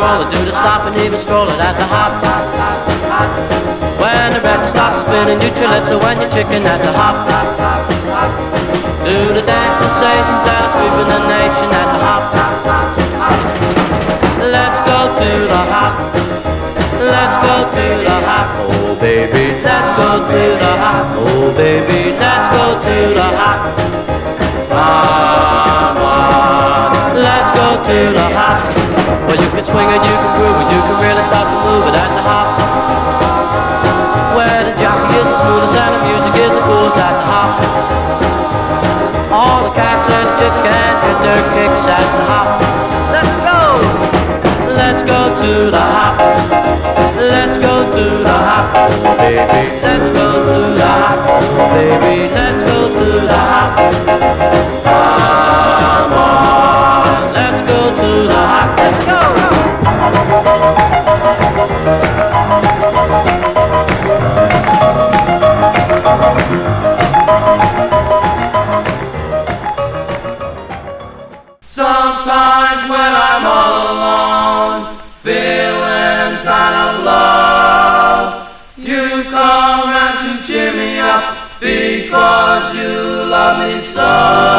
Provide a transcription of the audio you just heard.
roller, do the stop and even stroll it at the hop. When the record starts spinning, you calypso when you're chicken at the hop. Do the dance sensations that are sweeping the nation at the hop. Let's go to the hop. Let's go to the hop. Oh baby, let's go to the hop. Oh baby, let's go to the hop. Come on, let's go to the hop. Well, you can swing it, you can groove it, you can really start to move it at the hop. Where the jockey is the smoothest and the music is the coolest at the hop. All the cats and the chicks can get their kicks at the hop. Let's go! Let's go to the hop. Let's go to the hop. Oh baby, let's go to the hop. Oh baby, let's go to the hop. Come on, let's go to the hop. Let's go! Sometimes when I'm all alone, feeling kind of low, you come round to cheer me up because you love me so.